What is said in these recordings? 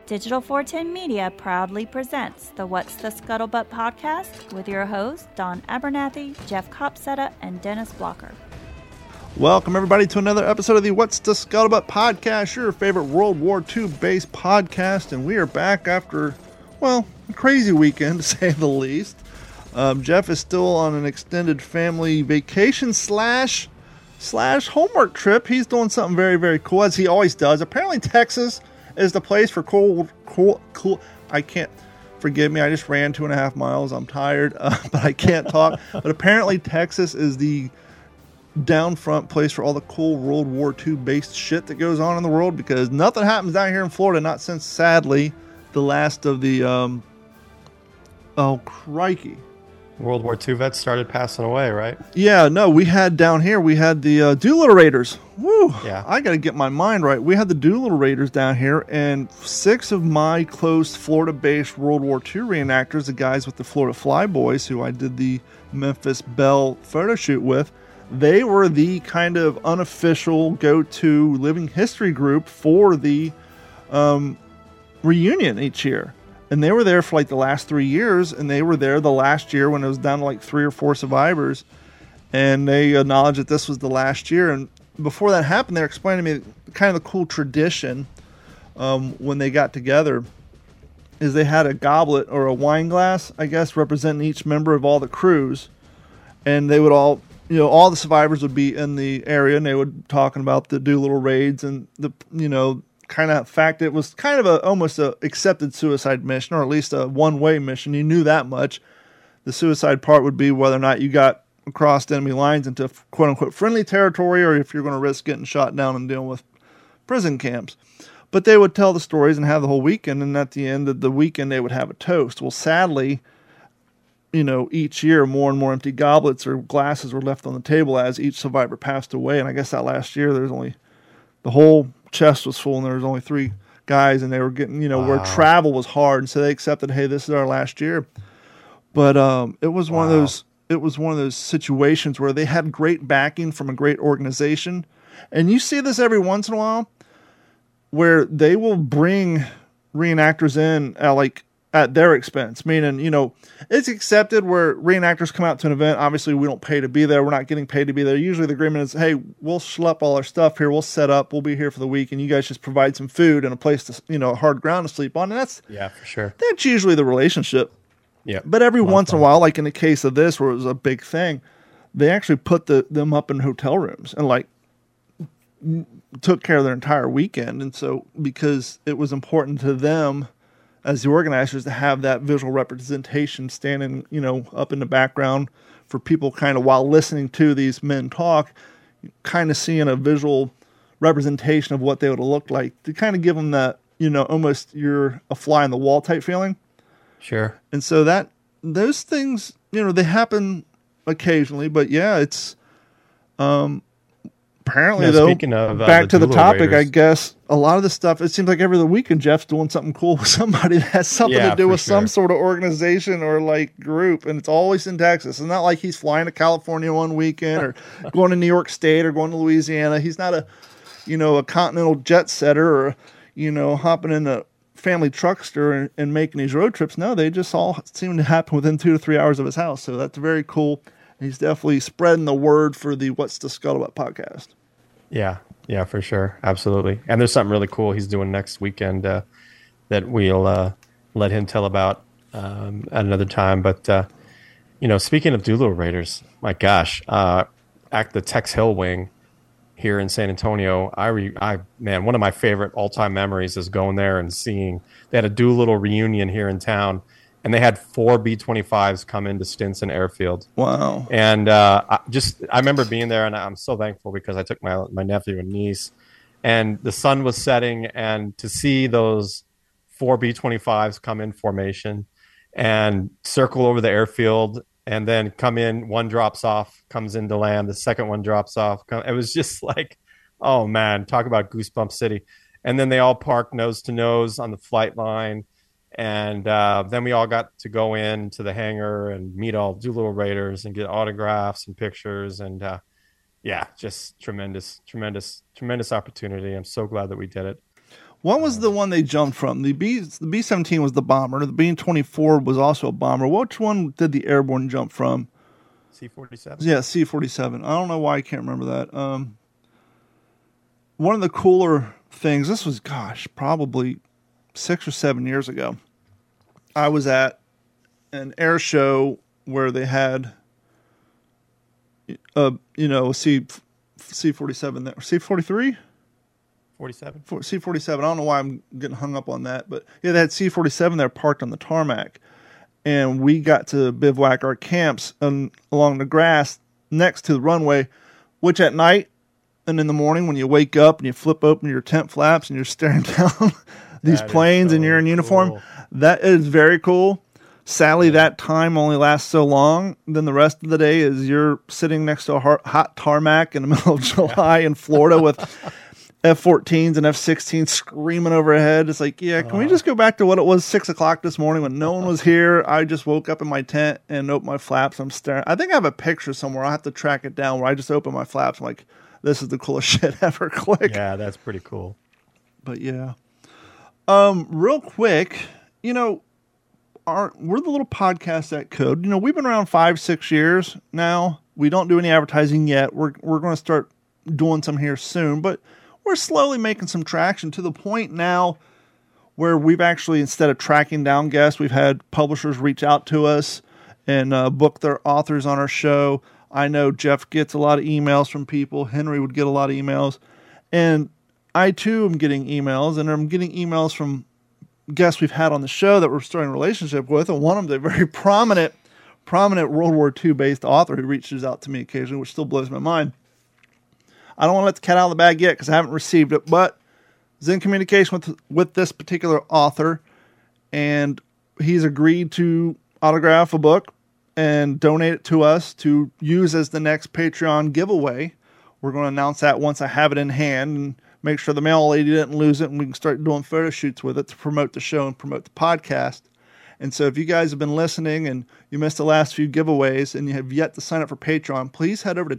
Digital 410 Media proudly presents the What's the Scuttlebutt podcast with your hosts, Don Abernathy, Jeff Copsetta, and Dennis Blocker. Welcome, everybody, to another episode of the What's the Scuttlebutt podcast, your favorite World War II-based podcast, and we are back after, well, a crazy weekend, to say the least. Jeff is still on an extended family vacation slash homework trip. He's doing something very, very cool, as he always does. Apparently, Texas is the place for cool. I can't, forgive me, I just ran 2.5 miles. I'm tired, but I can't talk. But apparently Texas is the down front place for all the cool World War II based shit that goes on in the world, because nothing happens down here in Florida, not since, sadly, the last of the, oh, crikey. World War II vets started passing away, right? Yeah, no, we had down here, we had the Doolittle Raiders. Woo! Yeah. I got to get my mind right. We had the Doolittle Raiders down here, and 6 of my close Florida-based World War II reenactors, the guys with the Florida Flyboys, who I did the Memphis Belle photo shoot with, they were the kind of unofficial go-to living history group for the reunion each year. And they were there for like the last 3 years, and they were there the last year when it was down to like 3 or 4 survivors. And they acknowledged that this was the last year. And before that happened, they were explaining to me kind of the cool tradition when they got together is they had a goblet or a wine glass, I guess, representing each member of all the crews. And they would all, you know, all the survivors would be in the area, and they would talking about the Doolittle raids and the, you know, kind of fact it was kind of almost a accepted suicide mission, or at least a one-way mission. You knew that much. The suicide part would be whether or not you got across enemy lines into quote-unquote friendly territory, or if you're going to risk getting shot down and dealing with prison camps. But they would tell the stories and have the whole weekend, and at the end of the weekend they would have a toast. Well, sadly, you know, each year more and more empty goblets or glasses were left on the table as each survivor passed away. And I guess that last year there's only, the whole chest was full and there was only 3 guys, and they were getting, you know, where travel was hard, and so they accepted, hey, this is our last year. But it was one of those situations where they had great backing from a great organization, and you see this every once in a while where they will bring reenactors in at their expense, meaning, you know, it's accepted where reenactors come out to an event. Obviously, we don't pay to be there. We're not getting paid to be there. Usually the agreement is, hey, we'll schlep all our stuff here. We'll set up. We'll be here for the week, and you guys just provide some food and a place to, you know, hard ground to sleep on. And that's, yeah, for sure. That's usually the relationship. Yeah. But every once in a while, like in the case of this, where it was a big thing, they actually put them up in hotel rooms and like took care of their entire weekend. And so, because it was important to them as the organizers to have that visual representation standing, you know, up in the background for people kind of while listening to these men talk, kind of seeing a visual representation of what they would have looked like, to kind of give them that, you know, almost you're a fly in the wall type feeling. Sure. And so that those things, you know, they happen occasionally, but yeah, it's apparently, though, speaking of, back to the topic, Raiders, I guess a lot of the stuff, it seems like every other weekend Jeff's doing something cool with somebody that has something to do with some sort of organization or like group, and it's always in Texas. It's not like he's flying to California one weekend or going to New York State or going to Louisiana. He's not a continental jet setter or, you know, hopping in a family truckster and making these road trips. No, they just all seem to happen within 2 to 3 hours of his house. So that's very cool. He's definitely spreading the word for the What's the Scuttlebutt podcast. Yeah, for sure. Absolutely. And there's something really cool he's doing next weekend that we'll let him tell about at another time. But, you know, speaking of Doolittle Raiders, my gosh, at the Tex Hill wing here in San Antonio, man, one of my favorite all-time memories is going there and seeing, they had a Doolittle reunion here in town, and they had 4 B-25s come into Stinson Airfield. Wow. And I remember being there, and I'm so thankful because I took my nephew and niece, and the sun was setting, and to see those 4 B-25s come in formation and circle over the airfield and then come in, one drops off, comes into land, the second one drops off. It was just like, oh, man, talk about Goosebump City. And then they all parked nose to nose on the flight line. And then we all got to go in to the hangar and meet all Doolittle Raiders and get autographs and pictures. And yeah, just tremendous opportunity. I'm so glad that we did it. What was the one they jumped from? The B-17 was the bomber. The B-24 was also a bomber. Which one did the airborne jump from? C-47? Yeah, C-47. I don't know why I can't remember that. One of the cooler things, this was, probably 6 or 7 years ago. I was at an air show where they had, a C-47 there. C-43? 47? C-47. I don't know why I'm getting hung up on that. But, yeah, they had C-47 there parked on the tarmac. And we got to bivouac our camps along the grass next to the runway, which at night and in the morning when you wake up and you flip open your tent flaps and you're staring down these planes and you're in uniform, that is very cool. Sadly, that time only lasts so long. Then the rest of the day is you're sitting next to a hot tarmac in the middle of July in Florida with F-14s and F-16s screaming overhead. It's like, can we just go back to what it was 6 o'clock this morning when no one was here? I just woke up in my tent and opened my flaps. I'm staring. I think I have a picture somewhere. I'll have to track it down where I just open my flaps. I'm like, this is the coolest shit ever. Click. Yeah, that's pretty cool. But yeah. Real quick, we're the little podcast at Code. We've been around 5-6 years now. We don't do any advertising yet. We're going to start doing some here soon, but we're slowly making some traction to the point now where we've actually, instead of tracking down guests, we've had publishers reach out to us and book their authors on our show. I know Jeff gets a lot of emails from people. Henry would get a lot of emails. And I, too, am getting emails. And I'm getting emails from guests we've had on the show that we're starting a relationship with. And one of them is a very prominent World War II-based author who reaches out to me occasionally, which still blows my mind. I don't want to let the cat out of the bag yet because I haven't received it, but I was in communication with this particular author, and he's agreed to autograph a book and donate it to us to use as the next Patreon giveaway. We're going to announce that once I have it in hand and make sure the mail lady didn't lose it, and we can start doing photo shoots with it to promote the show and promote the podcast. And so if you guys have been listening and you missed the last few giveaways and you have yet to sign up for Patreon, please head over to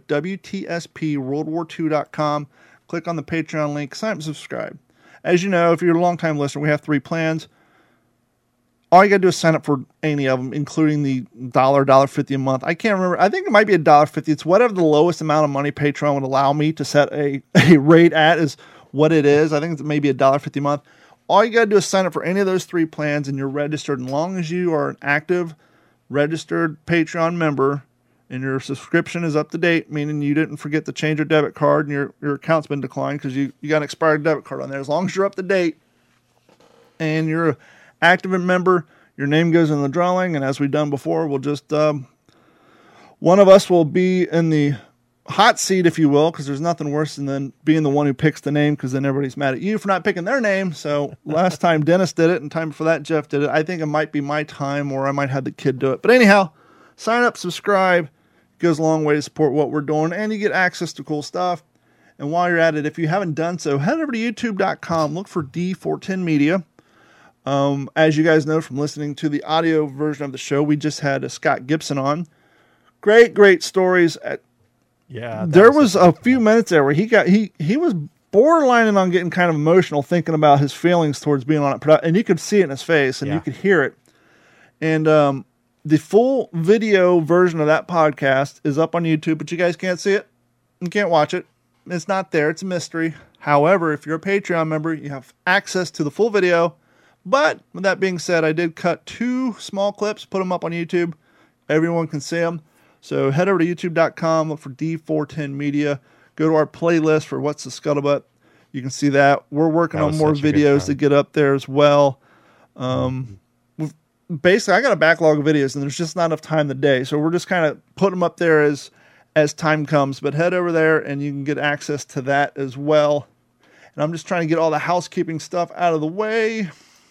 WTSPWorldWar2.com, click on the Patreon link, sign up and subscribe. As you know, if you're a long-time listener, we have 3 plans. All you got to do is sign up for any of them, including the $1.50 a month. I can't remember. I think it might be $1.50. It's whatever the lowest amount of money Patreon would allow me to set a rate at is what it is. I think it's maybe $1.50 a month. All you got to do is sign up for any of those 3 plans and you're registered. As long as you are an active, registered Patreon member and your subscription is up to date, meaning you didn't forget to change your debit card and your account's been declined because you got an expired debit card on there. As long as you're up to date and you're an active member, your name goes in the drawing. And as we've done before, we'll just, one of us will be in the hot seat, if you will, because there's nothing worse than being the one who picks the name, because then everybody's mad at you for not picking their name. So last time Dennis did it and time before that Jeff did it. I think it might be my time, or I might have the kid do it. But anyhow, sign up, subscribe. It goes a long way to support what we're doing, and you get access to cool stuff. And while you're at it, if you haven't done so, head over to youtube.com, look for D410 Media. As you guys know from listening to the audio version of the show, we just had Scott Gibson on. Great stories. There was a few minutes there where he was borderlining on getting kind of emotional, thinking about his feelings towards being on it, and you could see it in his face and you could hear it. And the full video version of that podcast is up on YouTube, but you guys can't see it. You can't watch it. It's not there. It's a mystery. However, if you're a Patreon member, you have access to the full video. But with that being said, I did cut 2 small clips, put them up on YouTube. Everyone can see them. So head over to youtube.com, look for D410 Media. Go to our playlist for What's the Scuttlebutt. You can see that. We're working on more videos to get up there as well. Basically, I got a backlog of videos, and there's just not enough time in the day. So we're just kind of putting them up there as time comes. But head over there, and you can get access to that as well. And I'm just trying to get all the housekeeping stuff out of the way.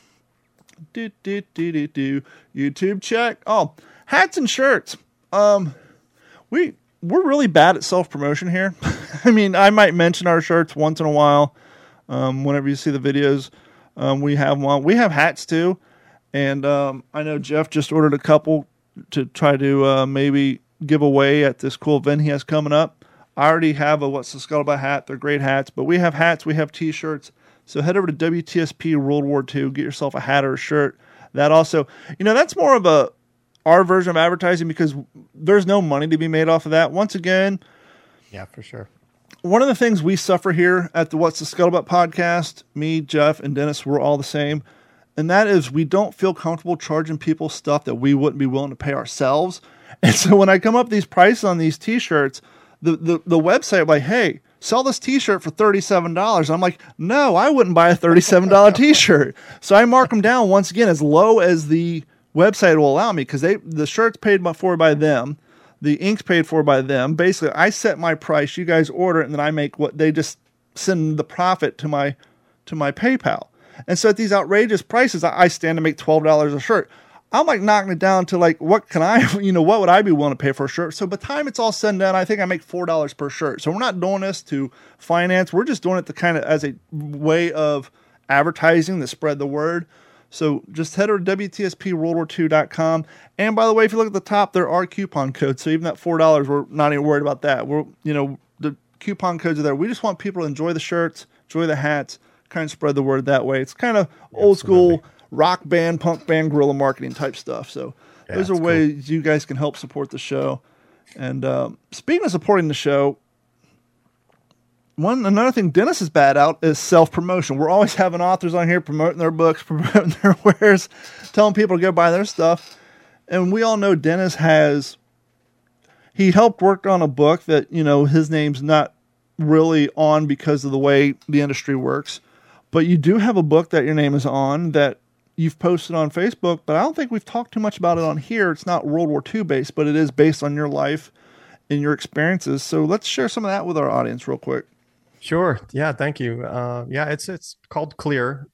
YouTube check. Oh, hats and shirts. We're really bad at self-promotion here. I mean, I might mention our shirts once in a while. Whenever you see the videos, we have one. We have hats too. And I know Jeff just ordered a couple to try to maybe give away at this cool event he has coming up. I already have a What's the Scuttlebutt hat. They're great hats. But we have hats. We have T-shirts. So head over to WTSP World War II, get yourself a hat or a shirt. That also, that's more of our version of advertising because there's no money to be made off of that. Once again, yeah, for sure. One of the things we suffer here at the What's the Scuttlebutt podcast, me, Jeff, and Dennis, we're all the same. And that is we don't feel comfortable charging people stuff that we wouldn't be willing to pay ourselves. And so when I come up with these prices on these T-shirts, the website, like, hey, sell this T-shirt for $37. I'm like, no, I wouldn't buy a $37 T-shirt. So I mark them down once again as low as the website will allow me because the shirt's paid for by them. The ink's paid for by them. Basically, I set my price. You guys order it, and then I make what they just send the profit to my PayPal. And so at these outrageous prices, I stand to make $12 a shirt. I'm like knocking it down to like, what would I be willing to pay for a shirt? So by the time it's all said and done, I think I make $4 per shirt. So we're not doing this to finance. We're just doing it to kind of as a way of advertising to spread the word. So just head over to WTSPWorldWar2.com. And by the way, if you look at the top, there are coupon codes. So even that $4, we're not even worried about that. The coupon codes are there. We just want people to enjoy the shirts, enjoy the hats, kind of spread the word that way. It's kind of old school rock band, punk band, guerrilla marketing type stuff. So those are ways you guys can help support the show. And speaking of supporting the show, another thing Dennis is bad out is self-promotion. We're always having authors on here promoting their books, promoting their wares, telling people to go buy their stuff. And we all know Dennis he helped work on a book that, his name's not really on because of the way the industry works. But you do have a book that your name is on that you've posted on Facebook, but I don't think we've talked too much about it on here. It's not World War II based, but it is based on your life and your experiences. So let's share some of that with our audience real quick. Sure. Yeah. Thank you. It's called Clear,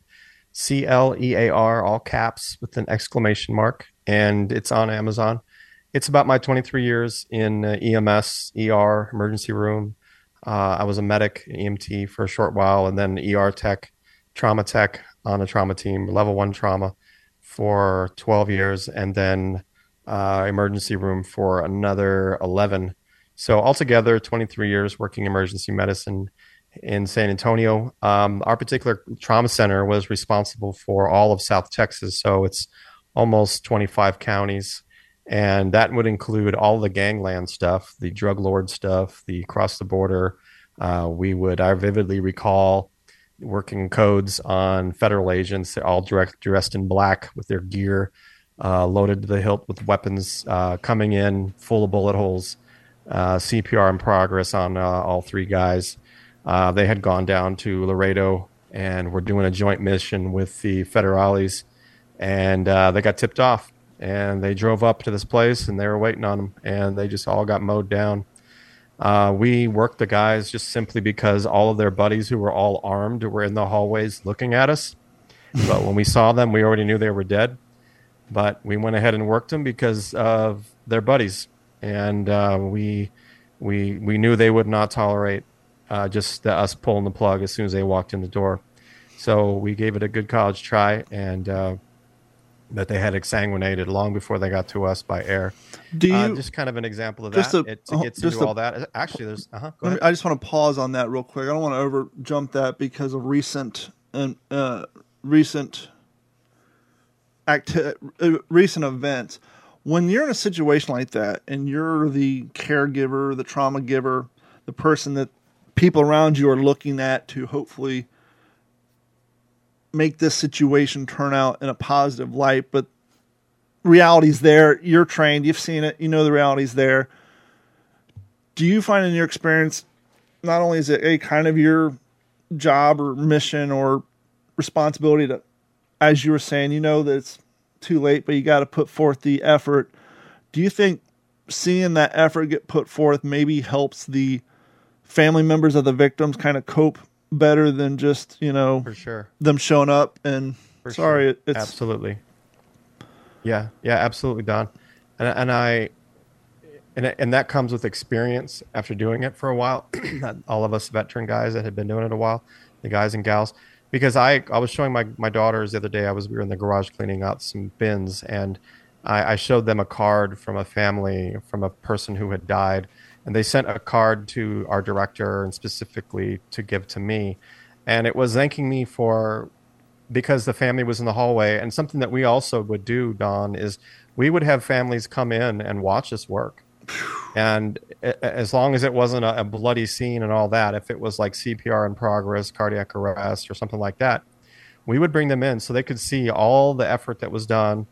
CLEAR, all caps with an exclamation mark, and it's on Amazon. It's about my 23 years in EMS, ER, emergency room. I was a medic, EMT for a short while, and then ER tech, trauma tech on a trauma team, level 1 trauma for 12 years, and then emergency room for another 11. So altogether, 23 years working emergency medicine in San Antonio. Our particular trauma center was responsible for all of South Texas, so it's almost 25 counties. And that would include all the gangland stuff, the drug lord stuff, the cross the border. I vividly recall working codes on federal agents, all dressed in black with their gear loaded to the hilt with weapons coming in full of bullet holes. CPR in progress on all three guys. They had gone down to Laredo and were doing a joint mission with the federales, and they got tipped off. And they drove up to this place, and they were waiting on them, and they just all got mowed down. We worked the guys just simply because all of their buddies who were all armed were in the hallways looking at us. But when we saw them, we already knew they were dead. But we went ahead and worked them because of their buddies. And we knew they would not tolerate just us pulling the plug as soon as they walked in the door. So we gave it a good college try, and that they had exsanguinated long before they got to us by air. Just kind of an example of that. It gets into all that. Actually, there's. Go ahead. I just want to pause on that real quick. I don't want to over jump that because of recent events. When you're in a situation like that, and you're the caregiver, the trauma giver, the person that people around you are looking at to hopefully make this situation turn out in a positive light, but reality's there. You're trained. You've seen it. You know the reality's there. Do you find in your experience, not only is it a kind of your job or mission or responsibility to, as you were saying, you know that it's too late, but you got to put forth the effort. Do you think seeing that effort get put forth maybe helps the family members of the victims kind of cope better than just, for sure, them showing up and it's absolutely. Yeah, absolutely, Don. And that comes with experience after doing it for a while. All of us veteran guys that had been doing it a while, the guys and gals, because I was showing my daughters the other day, we were in the garage cleaning out some bins, and I showed them a card from a family, from a person who had died. And they sent a card to our director and specifically to give to me. And it was thanking me because the family was in the hallway. And something that we also would do, Don, is we would have families come in and watch us work. And as long as it wasn't a bloody scene and all that, if it was like CPR in progress, cardiac arrest, or something like that, we would bring them in so they could see all the effort that was done.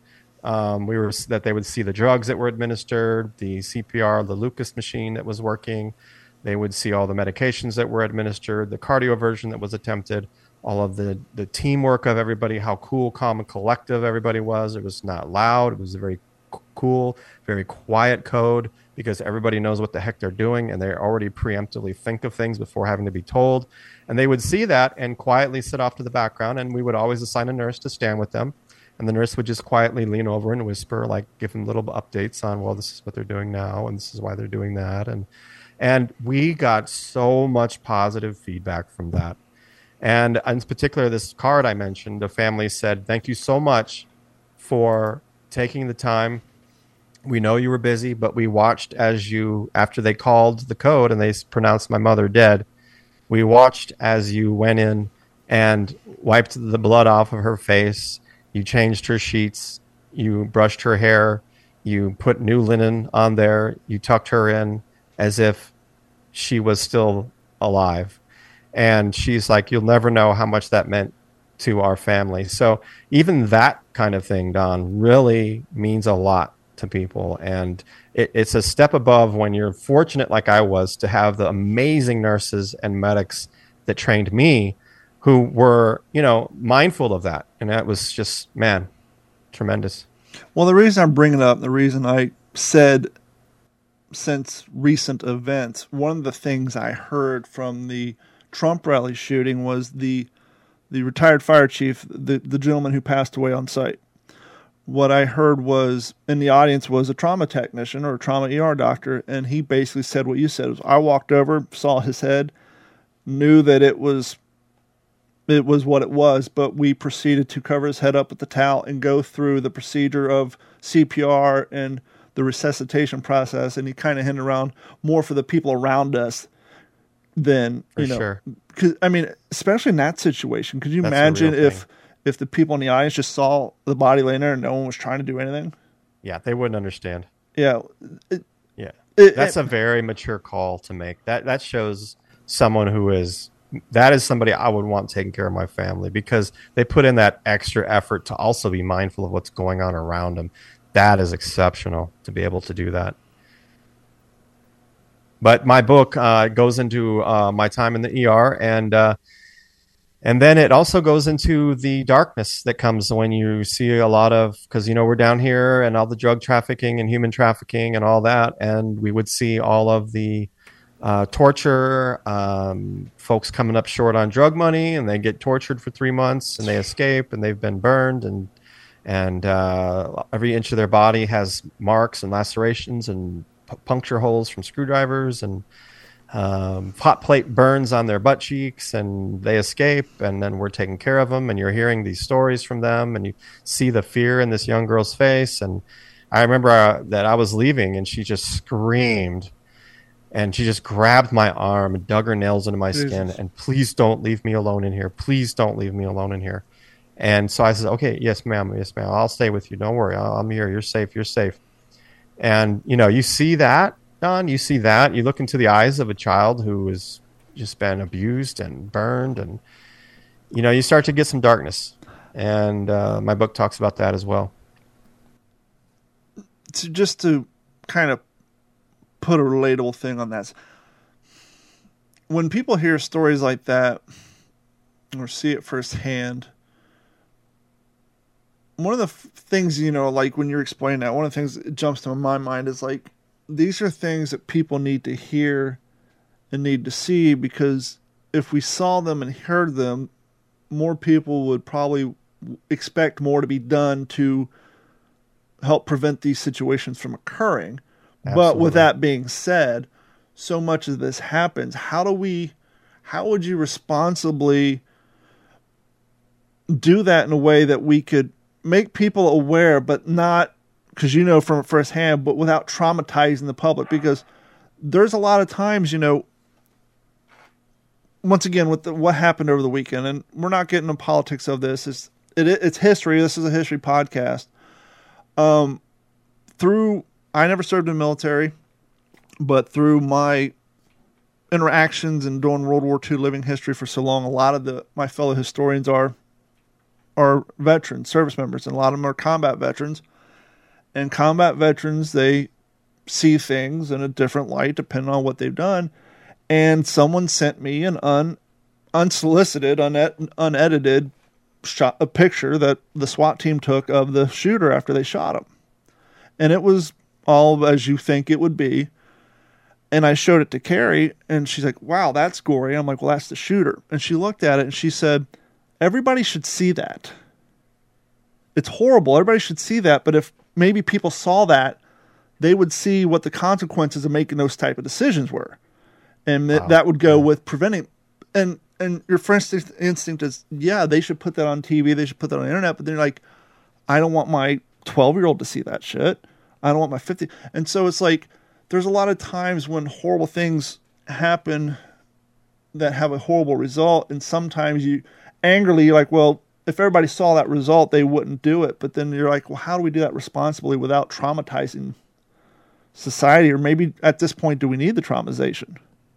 That they would see the drugs that were administered, the CPR, the Lucas machine that was working. They would see all the medications that were administered, the cardioversion that was attempted, all of the teamwork of everybody, how cool, calm, and collective everybody was. It was not loud. It was a very cool, very quiet code because everybody knows what the heck they're doing and they already preemptively think of things before having to be told. And they would see that and quietly sit off to the background, and we would always assign a nurse to stand with them. And the nurse would just quietly lean over and whisper, like give them little updates on, well, this is what they're doing now, and this is why they're doing that. And we got so much positive feedback from that. And in particular, this card I mentioned, the family said, thank you so much for taking the time. We know you were busy, but we watched as you, after they called the code and they pronounced my mother dead, we watched as you went in and wiped the blood off of her face. You changed her sheets. You brushed her hair. You put new linen on there. You tucked her in as if she was still alive. And she's like, you'll never know how much that meant to our family. So even that kind of thing, Don, really means a lot to people. And it's a step above when you're fortunate, like I was, to have the amazing nurses and medics that trained me who were, mindful of that. And that was just, man, tremendous. Well, the reason I'm bringing it up, the reason I said since recent events, one of the things I heard from the Trump rally shooting was the retired fire chief, the gentleman who passed away on site. What I heard was in the audience was a trauma technician or a trauma ER doctor, and he basically said what you said. I walked over, saw his head, knew that it was what it was, but we proceeded to cover his head up with the towel and go through the procedure of CPR and the resuscitation process. And he kind of hinted around more for the people around us than, Sure. Cause, especially in that situation, could you imagine if the people in the audience just saw the body laying there and no one was trying to do anything? Yeah, they wouldn't understand. Yeah. That's a very mature call to make. That shows someone that is somebody I would want taking care of my family, because they put in that extra effort to also be mindful of what's going on around them. That is exceptional to be able to do that. But my book goes into my time in the ER, and then it also goes into the darkness that comes when you see a lot of, because, we're down here and all the drug trafficking and human trafficking and all that. And we would see all of the torture, folks coming up short on drug money, and they get tortured for 3 months and they escape and they've been burned, and every inch of their body has marks and lacerations and puncture holes from screwdrivers, and hot plate burns on their butt cheeks, and they escape, and then we're taking care of them, and you're hearing these stories from them, and you see the fear in this young girl's face. And I remember that I was leaving and she just screamed, and she just grabbed my arm and dug her nails into my skin, and please don't leave me alone in here. Please don't leave me alone in here. And so I said, okay, yes, ma'am. I'll stay with you. Don't worry. I'm here. You're safe. You're safe. And, you see that, Don, you see that. You look into the eyes of a child who has just been abused and burned, and, you start to get some darkness. And my book talks about that as well. Just to kind of put a relatable thing on that. When people hear stories like that or see it firsthand, one of the things, like when you're explaining that, one of the things that jumps to my mind is like, these are things that people need to hear and need to see, because if we saw them and heard them, more people would probably expect more to be done to help prevent these situations from occurring. Absolutely. But with that being said, so much of this happens. How would you responsibly do that in a way that we could make people aware, but not, because from firsthand, but without traumatizing the public? Because there's a lot of times, once again, with what happened over the weekend, and we're not getting into politics of this. It's history. This is a history podcast. I never served in the military, but through my interactions and doing World War II living history for so long, a lot of my fellow historians are veterans, service members, and a lot of them are combat veterans. And combat veterans, they see things in a different light depending on what they've done. And someone sent me an unsolicited, unedited a picture that the SWAT team took of the shooter after they shot him. And it was all as you think it would be. And I showed it to Carrie, and she's like, wow, that's gory. I'm like, well, that's the shooter. And she looked at it, and she said, everybody should see that. It's horrible. Everybody should see that. But if maybe people saw that, they would see what the consequences of making those type of decisions were. And that would go with preventing. And your first instinct is, yeah, they should put that on TV. They should put that on the internet. But then you're like, I don't want my 12-year-old to see that shit. I don't want my 50. And so it's like, there's a lot of times when horrible things happen that have a horrible result. And sometimes you're like, well, if everybody saw that result, they wouldn't do it. But then you're like, well, how do we do that responsibly without traumatizing society? Or maybe at this point, do we need the traumatization?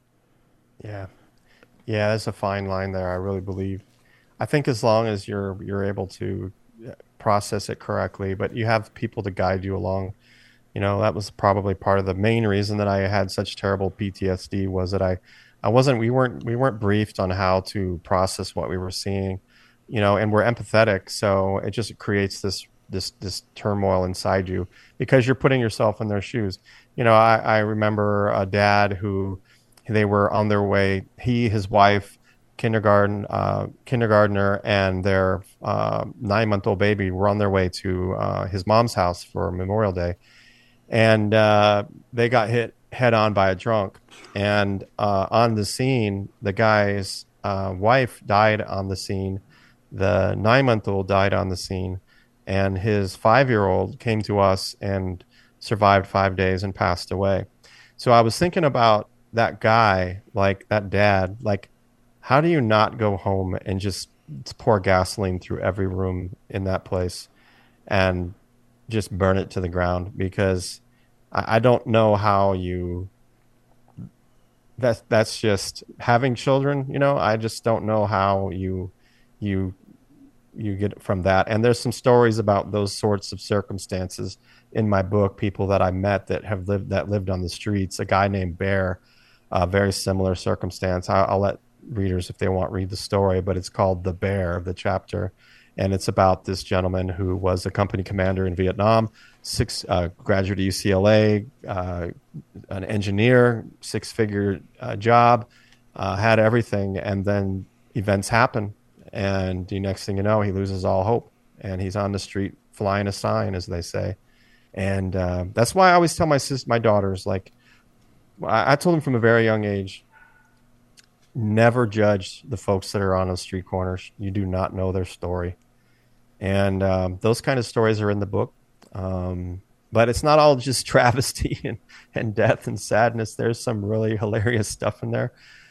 Yeah. Yeah, there's a fine line there, I really believe. I think as long as you're able to process it correctly, but you have people to guide you along. You know, that was probably part of the main reason that I had such terrible PTSD was that we weren't briefed on how to process what we were seeing, you know, and we're empathetic. So it just creates this turmoil inside you because you're putting yourself in their shoes. You know, I remember a dad who they were on their way, his wife, kindergartner, and their 9-month-old baby were on their way to his mom's house for Memorial Day. And they got hit head on by a drunk. And on the scene, the guy's wife died on the scene. The 9-month-old died on the scene. And his 5-year-old came to us and survived 5 days and passed away. So I was thinking about that guy, like that dad, like, how do you not go home and just pour gasoline through every room in that place and just burn it to the ground? Because I don't know how that's just having children, you know. I just don't know how you get from that. And there's some stories about those sorts of circumstances in my book, people that I met that lived on the streets. A guy named Bear, very similar circumstance. I'll let readers, if they want, read the story, but it's called The Bear, the chapter. And it's about this gentleman who was a company commander in Vietnam, graduate of UCLA, an engineer, 6-figure job, had everything. And then events happen. And the next thing you know, he loses all hope. And he's on the street flying a sign, as they say. And that's why I always tell my daughters, like, I told them from a very young age, never judge the folks that are on the street corners. You do not know their story. And those kind of stories are in the book. But it's not all just travesty and death and sadness. There's some really hilarious stuff in there.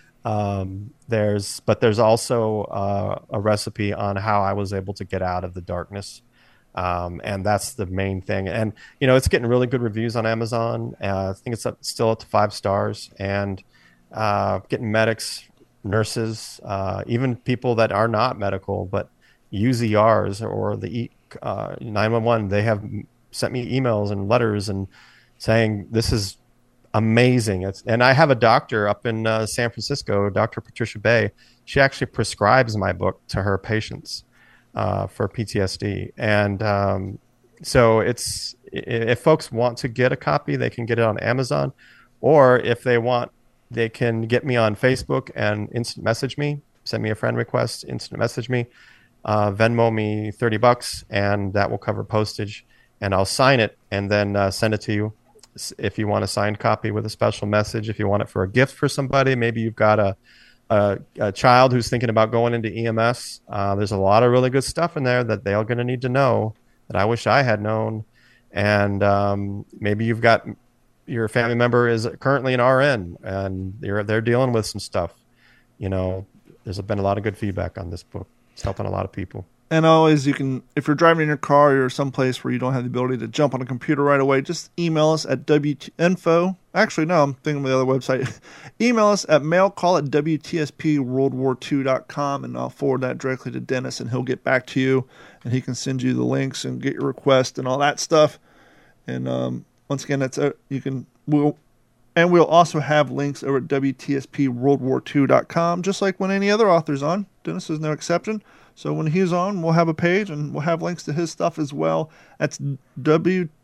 There's also a recipe on how I was able to get out of the darkness. And that's the main thing. And, you know, it's getting really good reviews on Amazon. I think it's still up to 5 stars, and getting medics, nurses, even people that are not medical, but use ERs or the 911. They have sent me emails and letters and saying, this is amazing. And I have a doctor up in San Francisco, Dr. Patricia Bay. She actually prescribes my book to her patients for PTSD. And so if folks want to get a copy, they can get it on Amazon, or if they want, they can get me on Facebook and instant message me, send me a friend request, instant message me, Venmo me $30, and that will cover postage, and I'll sign it and then send it to you. If you want a signed copy with a special message, if you want it for a gift for somebody, maybe you've got a child who's thinking about going into EMS. There's a lot of really good stuff in there that they're going to need to know that I wish I had known. And maybe you've got your family member is currently an RN and they're dealing with some stuff. there's been a lot of good feedback on this book. It's helping a lot of people. And always, you can, if you're driving in your car or someplace where you don't have the ability to jump on a computer right away, just email us at info. Actually, no, I'm thinking of the other website. Email us at mailcall@WTSPWorldWar2.com, and I'll forward that directly to Dennis, and he'll get back to you, and he can send you the links and get your request and all that stuff. And once again, we'll also have links over at WTSPWorldWar2.com, just like when any other author's on. Dennis is no exception. So when he's on, we'll have a page and we'll have links to his stuff as well. That's